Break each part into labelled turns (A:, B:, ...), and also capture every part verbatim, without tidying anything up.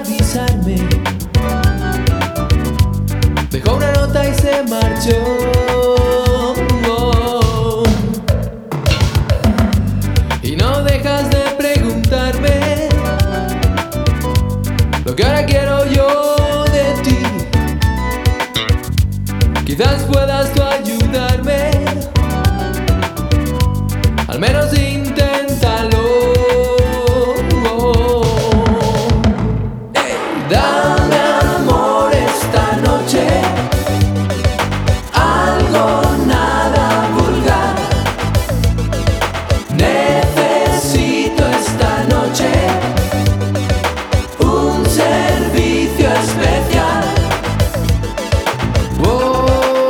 A: avisarme. Dejó una nota y se marchó. Oh. Y no dejas de preguntarme lo que ahora quiero yo de ti. Quizás puedas tú ayudarme, al menos inténtalo. Hey, dame amor esta noche, algo nada vulgar. Necesito esta noche un servicio especial. Oh.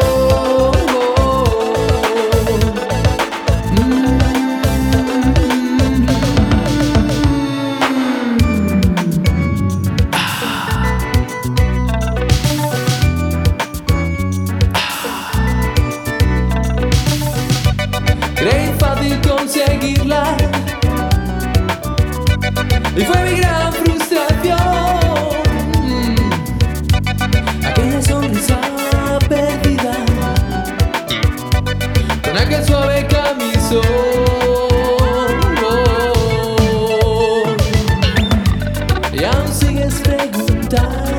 A: Creí fácil conseguirla y fue mi gran frustración. Aquella sonrisa perdida con aquel suave camisón. Oh, y aún sigues preguntando